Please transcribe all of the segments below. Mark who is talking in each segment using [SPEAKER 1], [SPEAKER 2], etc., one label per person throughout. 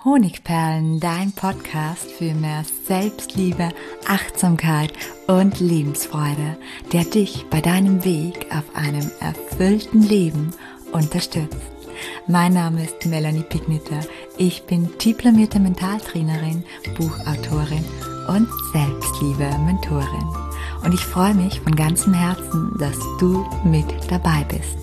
[SPEAKER 1] Honigperlen, dein Podcast für mehr Selbstliebe, Achtsamkeit und Lebensfreude, der dich bei deinem Weg auf einem erfüllten Leben unterstützt. Mein Name ist Melanie Pigniter. Ich bin diplomierte Mentaltrainerin, Buchautorin und Selbstliebe-Mentorin. Und ich freue mich von ganzem Herzen, dass du mit dabei bist.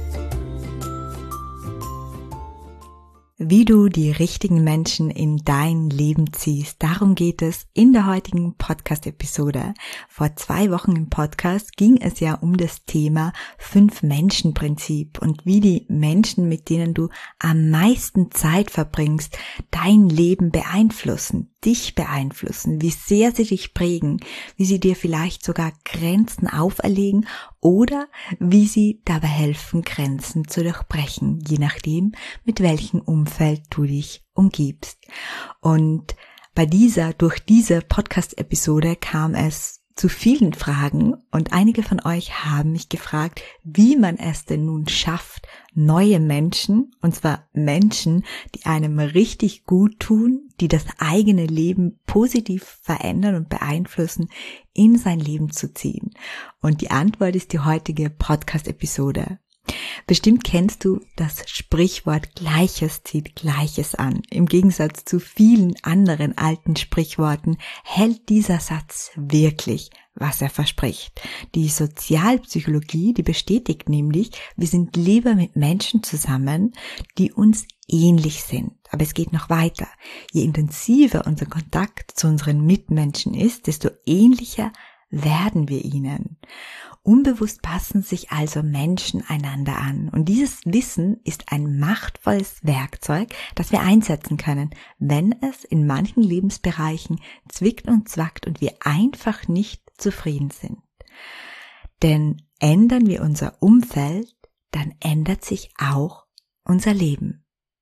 [SPEAKER 1] Wie du die richtigen Menschen in dein Leben ziehst, darum geht es in der heutigen Podcast-Episode. Vor 2 Wochen im Podcast ging es ja um das Thema 5-Menschen-Prinzip und wie die Menschen, mit denen du am meisten Zeit verbringst, dein Leben beeinflussen, dich beeinflussen, wie sehr sie dich prägen, wie sie dir vielleicht sogar Grenzen auferlegen oder wie sie dabei helfen, Grenzen zu durchbrechen, je nachdem, mit welchem Umfeld du dich umgibst. Und durch diese Podcast-Episode kam es zu vielen Fragen und einige von euch haben mich gefragt, wie man es denn nun schafft, neue Menschen, und zwar Menschen, die einem richtig gut tun, die das eigene Leben positiv verändern und beeinflussen, in sein Leben zu ziehen. Und die Antwort ist die heutige Podcast-Episode. Bestimmt kennst du das Sprichwort Gleiches zieht Gleiches an. Im Gegensatz zu vielen anderen alten Sprichworten hält dieser Satz wirklich, was er verspricht. Die Sozialpsychologie, die bestätigt nämlich, wir sind lieber mit Menschen zusammen, die uns ähnlich sind. Aber es geht noch weiter. Je intensiver unser Kontakt zu unseren Mitmenschen ist, desto ähnlicher werden wir ihnen. Unbewusst passen sich also Menschen einander an. Und dieses Wissen ist ein machtvolles Werkzeug, das wir einsetzen können, wenn es in manchen Lebensbereichen zwickt und zwackt und wir einfach nicht zufrieden sind. Denn ändern wir unser Umfeld, dann ändert sich auch unser Leben.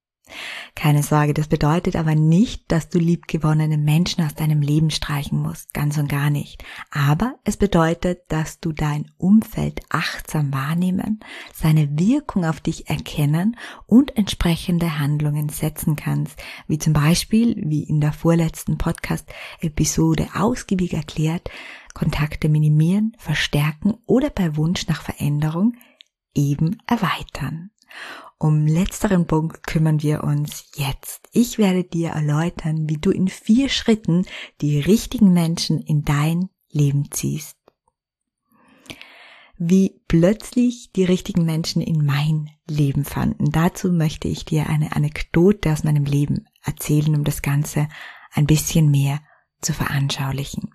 [SPEAKER 1] Keine Sorge, das bedeutet aber nicht, dass du liebgewonnene Menschen aus deinem Leben streichen musst, ganz und gar nicht. Aber es bedeutet, dass du dein Umfeld achtsam wahrnehmen, seine Wirkung auf dich erkennen und entsprechende Handlungen setzen kannst, wie zum Beispiel, wie in der vorletzten Podcast-Episode ausgiebig erklärt, Kontakte minimieren, verstärken oder bei Wunsch nach Veränderung eben erweitern. Um letzteren Punkt kümmern wir uns jetzt. Ich werde dir erläutern, wie du in 4 Schritten die richtigen Menschen in dein Leben ziehst. Wie plötzlich die richtigen Menschen in mein Leben fanden. Dazu möchte ich dir eine Anekdote aus meinem Leben erzählen, um das Ganze ein bisschen mehr zu veranschaulichen.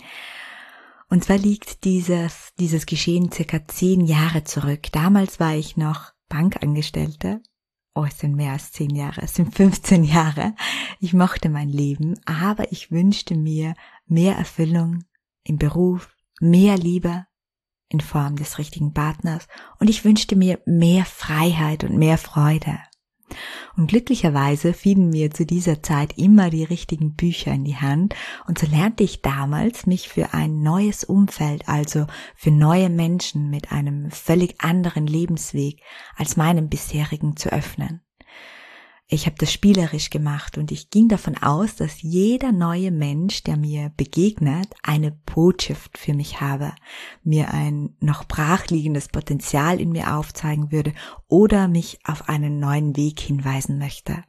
[SPEAKER 1] Und zwar liegt dieses Geschehen circa 10 Jahre zurück. Damals war ich noch Bankangestellte. Es sind mehr als 10 Jahre, es sind 15 Jahre. Ich mochte mein Leben, aber ich wünschte mir mehr Erfüllung im Beruf, mehr Liebe in Form des richtigen Partners und ich wünschte mir mehr Freiheit und mehr Freude. Und glücklicherweise fielen mir zu dieser Zeit immer die richtigen Bücher in die Hand und so lernte ich damals, mich für ein neues Umfeld, also für neue Menschen mit einem völlig anderen Lebensweg als meinem bisherigen zu öffnen. Ich habe das spielerisch gemacht und ich ging davon aus, dass jeder neue Mensch, der mir begegnet, eine Botschaft für mich habe, mir ein noch brachliegendes Potenzial in mir aufzeigen würde oder mich auf einen neuen Weg hinweisen möchte.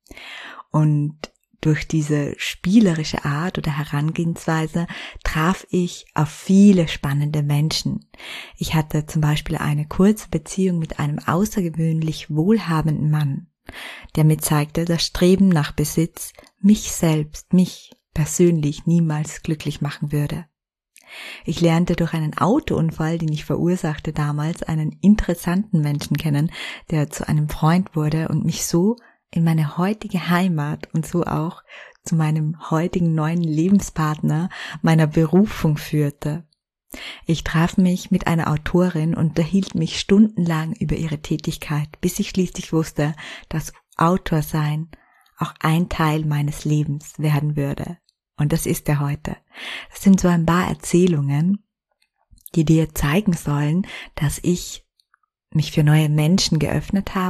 [SPEAKER 1] Und durch diese spielerische Art oder Herangehensweise traf ich auf viele spannende Menschen. Ich hatte zum Beispiel eine kurze Beziehung mit einem außergewöhnlich wohlhabenden Mann, der mir zeigte, das Streben nach Besitz mich persönlich niemals glücklich machen würde. Ich lernte durch einen Autounfall, den ich verursachte damals, einen interessanten Menschen kennen, der zu einem Freund wurde und mich so in meine heutige Heimat und so auch zu meinem heutigen neuen Lebenspartner, meiner Berufung führte. Ich traf mich mit einer Autorin und unterhielt mich stundenlang über ihre Tätigkeit, bis ich schließlich wusste, dass Autorsein auch ein Teil meines Lebens werden würde. Und das ist er heute. Das sind so ein paar Erzählungen, die dir zeigen sollen, dass ich mich für neue Menschen geöffnet habe,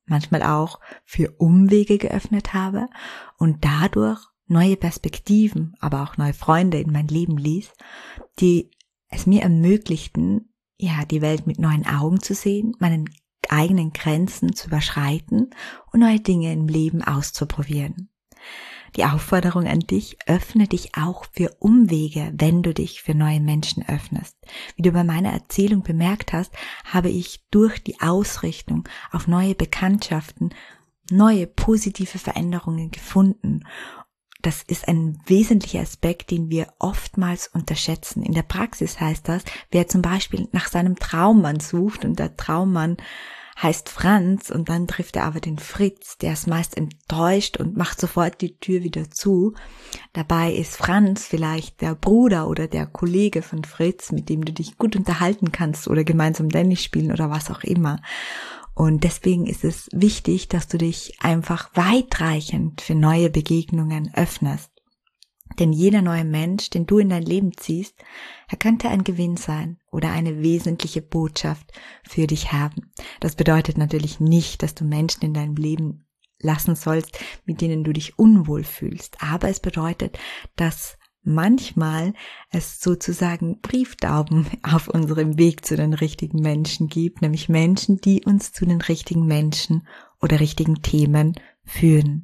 [SPEAKER 1] manchmal auch für Umwege geöffnet habe und dadurch neue Perspektiven, aber auch neue Freunde in mein Leben ließ, die es mir ermöglichten, die Welt mit neuen Augen zu sehen, meinen eigenen Grenzen zu überschreiten und neue Dinge im Leben auszuprobieren. Die Aufforderung an dich: öffne dich auch für Umwege, wenn du dich für neue Menschen öffnest. Wie du bei meiner Erzählung bemerkt hast, habe ich durch die Ausrichtung auf neue Bekanntschaften neue positive Veränderungen gefunden. Das ist ein wesentlicher Aspekt, den wir oftmals unterschätzen. In der Praxis heißt das, wer zum Beispiel nach seinem Traummann sucht und der Traummann heißt Franz und dann trifft er aber den Fritz, der ist meist enttäuscht und macht sofort die Tür wieder zu. Dabei ist Franz vielleicht der Bruder oder der Kollege von Fritz, mit dem du dich gut unterhalten kannst oder gemeinsam Tennis spielen oder was auch immer. Und deswegen ist es wichtig, dass du dich einfach weitreichend für neue Begegnungen öffnest. Denn jeder neue Mensch, den du in dein Leben ziehst, er könnte ein Gewinn sein oder eine wesentliche Botschaft für dich haben. Das bedeutet natürlich nicht, dass du Menschen in deinem Leben lassen sollst, mit denen du dich unwohl fühlst. Aber es bedeutet, dass manchmal es sozusagen Brieftauben auf unserem Weg zu den richtigen Menschen gibt, nämlich Menschen, die uns zu den richtigen Menschen oder richtigen Themen führen.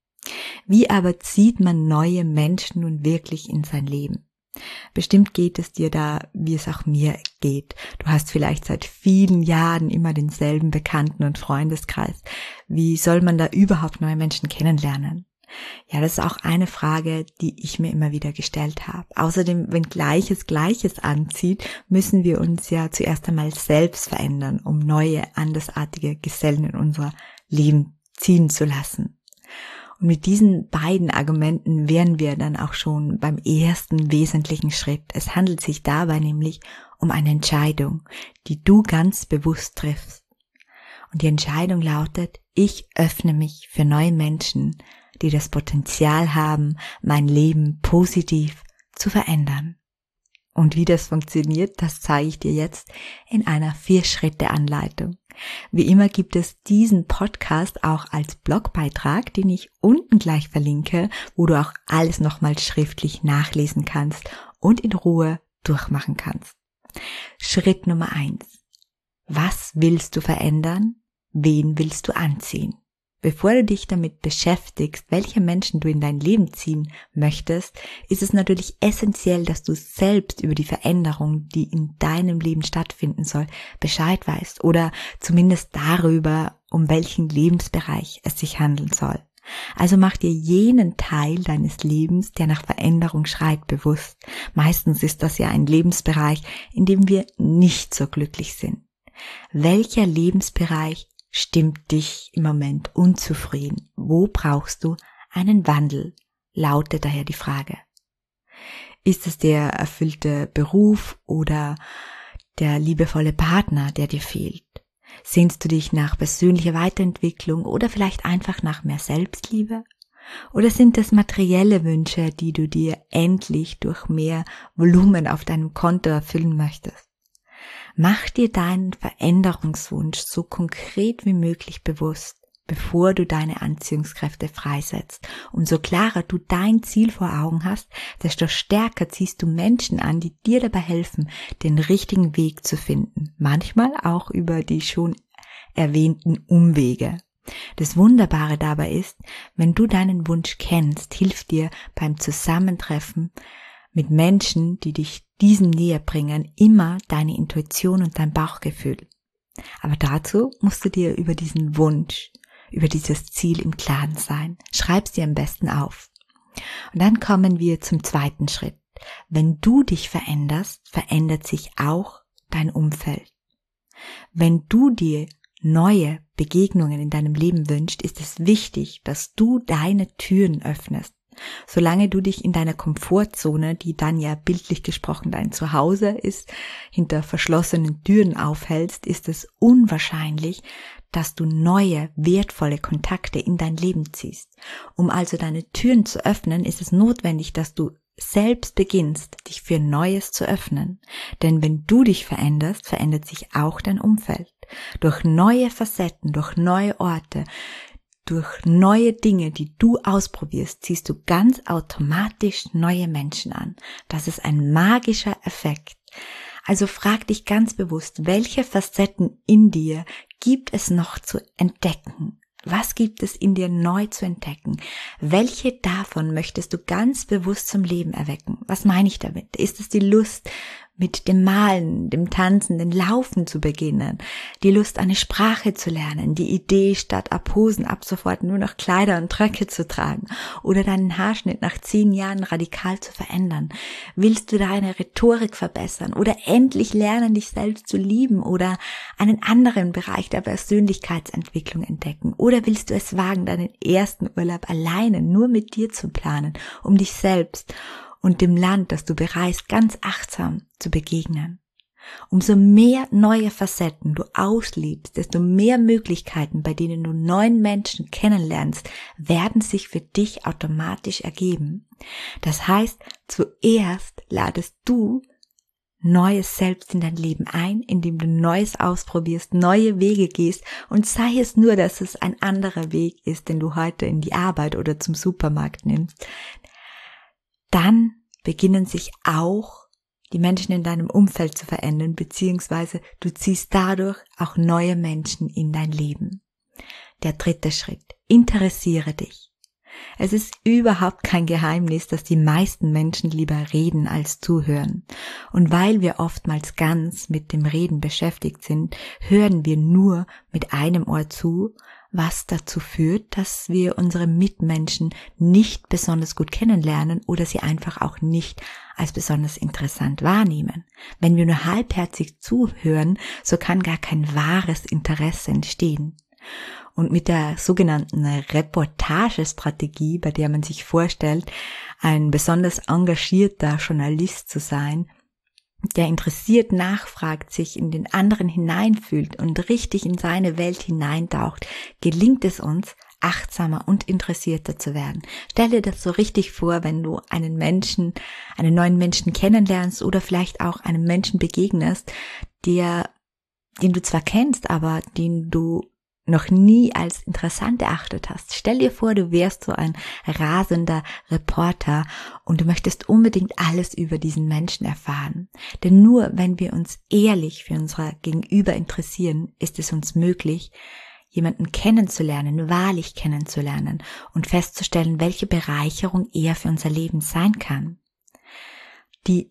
[SPEAKER 1] Wie aber zieht man neue Menschen nun wirklich in sein Leben? Bestimmt geht es dir da, wie es auch mir geht. Du hast vielleicht seit vielen Jahren immer denselben Bekannten- und Freundeskreis. Wie soll man da überhaupt neue Menschen kennenlernen? Ja, das ist auch eine Frage, die ich mir immer wieder gestellt habe. Außerdem, wenn Gleiches Gleiches anzieht, müssen wir uns ja zuerst einmal selbst verändern, um neue, andersartige Gesellen in unser Leben ziehen zu lassen. Und mit diesen beiden Argumenten wären wir dann auch schon beim ersten wesentlichen Schritt. Es handelt sich dabei nämlich um eine Entscheidung, die du ganz bewusst triffst. Und die Entscheidung lautet: Ich öffne mich für neue Menschen, die das Potenzial haben, mein Leben positiv zu verändern. Und wie das funktioniert, das zeige ich dir jetzt in einer 4-Schritte-Anleitung. Wie immer gibt es diesen Podcast auch als Blogbeitrag, den ich unten gleich verlinke, wo du auch alles nochmal schriftlich nachlesen kannst und in Ruhe durchmachen kannst. Schritt Nummer 1. Was willst du verändern? Wen willst du anziehen? Bevor du dich damit beschäftigst, welche Menschen du in dein Leben ziehen möchtest, ist es natürlich essentiell, dass du selbst über die Veränderung, die in deinem Leben stattfinden soll, Bescheid weißt oder zumindest darüber, um welchen Lebensbereich es sich handeln soll. Also mach dir jenen Teil deines Lebens, der nach Veränderung schreit, bewusst. Meistens ist das ja ein Lebensbereich, in dem wir nicht so glücklich sind. Welcher Lebensbereich stimmt dich im Moment unzufrieden? Wo brauchst du einen Wandel? Lautet daher die Frage. Ist es der erfüllte Beruf oder der liebevolle Partner, der dir fehlt? Sehnst du dich nach persönlicher Weiterentwicklung oder vielleicht einfach nach mehr Selbstliebe? Oder sind es materielle Wünsche, die du dir endlich durch mehr Volumen auf deinem Konto erfüllen möchtest? Mach dir deinen Veränderungswunsch so konkret wie möglich bewusst, bevor du deine Anziehungskräfte freisetzt. Umso klarer du dein Ziel vor Augen hast, desto stärker ziehst du Menschen an, die dir dabei helfen, den richtigen Weg zu finden. Manchmal auch über die schon erwähnten Umwege. Das Wunderbare dabei ist, wenn du deinen Wunsch kennst, hilft dir beim Zusammentreffen mit Menschen, die dich diesem näher bringen, immer deine Intuition und dein Bauchgefühl. Aber dazu musst du dir über diesen Wunsch, über dieses Ziel im Klaren sein. Schreib's dir am besten auf. Und dann kommen wir zum zweiten Schritt. Wenn du dich veränderst, verändert sich auch dein Umfeld. Wenn du dir neue Begegnungen in deinem Leben wünschst, ist es wichtig, dass du deine Türen öffnest. Solange du dich in deiner Komfortzone, die dann ja bildlich gesprochen dein Zuhause ist, hinter verschlossenen Türen aufhältst, ist es unwahrscheinlich, dass du neue, wertvolle Kontakte in dein Leben ziehst. Um also deine Türen zu öffnen, ist es notwendig, dass du selbst beginnst, dich für Neues zu öffnen. Denn wenn du dich veränderst, verändert sich auch dein Umfeld. Durch neue Facetten, durch neue Orte, durch neue Dinge, die du ausprobierst, ziehst du ganz automatisch neue Menschen an. Das ist ein magischer Effekt. Also frag dich ganz bewusst, welche Facetten in dir gibt es noch zu entdecken? Was gibt es in dir neu zu entdecken? Welche davon möchtest du ganz bewusst zum Leben erwecken? Was meine ich damit? Ist es die Lust, mit dem Malen, dem Tanzen, dem Laufen zu beginnen, die Lust, eine Sprache zu lernen, die Idee, statt ab Hosen ab sofort nur noch Kleider und Röcke zu tragen oder deinen Haarschnitt nach 10 Jahren radikal zu verändern? Willst du deine Rhetorik verbessern oder endlich lernen, dich selbst zu lieben oder einen anderen Bereich der Persönlichkeitsentwicklung entdecken? Oder willst du es wagen, deinen ersten Urlaub alleine nur mit dir zu planen, um dich selbst und dem Land, das du bereist, ganz achtsam zu begegnen? Umso mehr neue Facetten du auslebst, desto mehr Möglichkeiten, bei denen du neuen Menschen kennenlernst, werden sich für dich automatisch ergeben. Das heißt, zuerst ladest du Neues selbst in dein Leben ein, indem du Neues ausprobierst, neue Wege gehst und sei es nur, dass es ein anderer Weg ist, den du heute in die Arbeit oder zum Supermarkt nimmst. Dann beginnen sich auch die Menschen in deinem Umfeld zu verändern, beziehungsweise du ziehst dadurch auch neue Menschen in dein Leben. Der 3. Schritt: Interessiere dich. Es ist überhaupt kein Geheimnis, dass die meisten Menschen lieber reden als zuhören. Und weil wir oftmals ganz mit dem Reden beschäftigt sind, hören wir nur mit einem Ohr zu, was dazu führt, dass wir unsere Mitmenschen nicht besonders gut kennenlernen oder sie einfach auch nicht als besonders interessant wahrnehmen. Wenn wir nur halbherzig zuhören, so kann gar kein wahres Interesse entstehen. Und mit der sogenannten Reportagestrategie, bei der man sich vorstellt, ein besonders engagierter Journalist zu sein, der interessiert nachfragt, sich in den anderen hineinfühlt und richtig in seine Welt hineintaucht, gelingt es uns, achtsamer und interessierter zu werden. Stell dir das so richtig vor, wenn du einen neuen Menschen kennenlernst oder vielleicht auch einem Menschen begegnest, den du zwar kennst, aber den du noch nie als interessant erachtet hast. Stell dir vor, du wärst so ein rasender Reporter und du möchtest unbedingt alles über diesen Menschen erfahren. Denn nur wenn wir uns ehrlich für unser Gegenüber interessieren, ist es uns möglich, jemanden kennenzulernen, wahrlich kennenzulernen und festzustellen, welche Bereicherung er für unser Leben sein kann. Die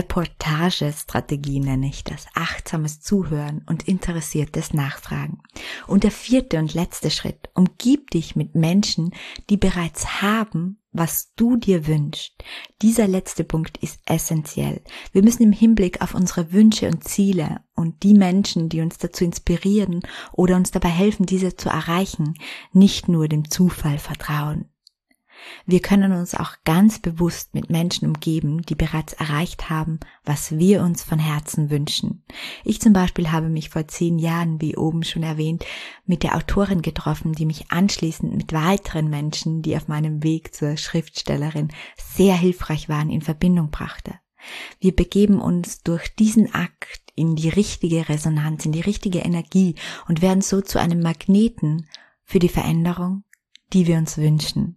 [SPEAKER 1] Reportagestrategie nenne ich das, achtsames Zuhören und interessiertes Nachfragen. Und der 4. und letzte Schritt: Umgib dich mit Menschen, die bereits haben, was du dir wünschst. Dieser letzte Punkt ist essentiell. Wir müssen im Hinblick auf unsere Wünsche und Ziele und die Menschen, die uns dazu inspirieren oder uns dabei helfen, diese zu erreichen, nicht nur dem Zufall vertrauen. Wir können uns auch ganz bewusst mit Menschen umgeben, die bereits erreicht haben, was wir uns von Herzen wünschen. Ich zum Beispiel habe mich vor 10 Jahren, wie oben schon erwähnt, mit der Autorin getroffen, die mich anschließend mit weiteren Menschen, die auf meinem Weg zur Schriftstellerin sehr hilfreich waren, in Verbindung brachte. Wir begeben uns durch diesen Akt in die richtige Resonanz, in die richtige Energie und werden so zu einem Magneten für die Veränderung, die wir uns wünschen.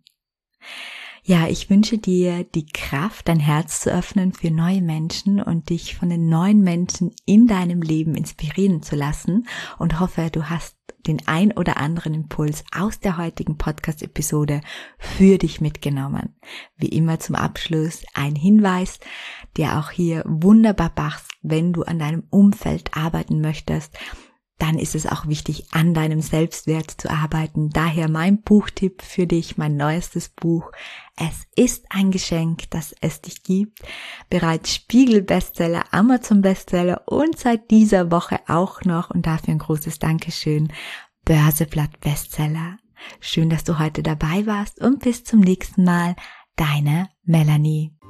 [SPEAKER 1] Ja, ich wünsche dir die Kraft, dein Herz zu öffnen für neue Menschen und dich von den neuen Menschen in deinem Leben inspirieren zu lassen und hoffe, du hast den ein oder anderen Impuls aus der heutigen Podcast-Episode für dich mitgenommen. Wie immer zum Abschluss ein Hinweis, der auch hier wunderbar passt, wenn du an deinem Umfeld arbeiten möchtest. Dann ist es auch wichtig, an deinem Selbstwert zu arbeiten. Daher mein Buchtipp für dich, mein neuestes Buch. Es ist ein Geschenk, dass es dich gibt. Bereits Spiegel-Bestseller, Amazon-Bestseller und seit dieser Woche auch noch, und dafür ein großes Dankeschön, Börseblatt-Bestseller. Schön, dass du heute dabei warst und bis zum nächsten Mal. Deine Melanie.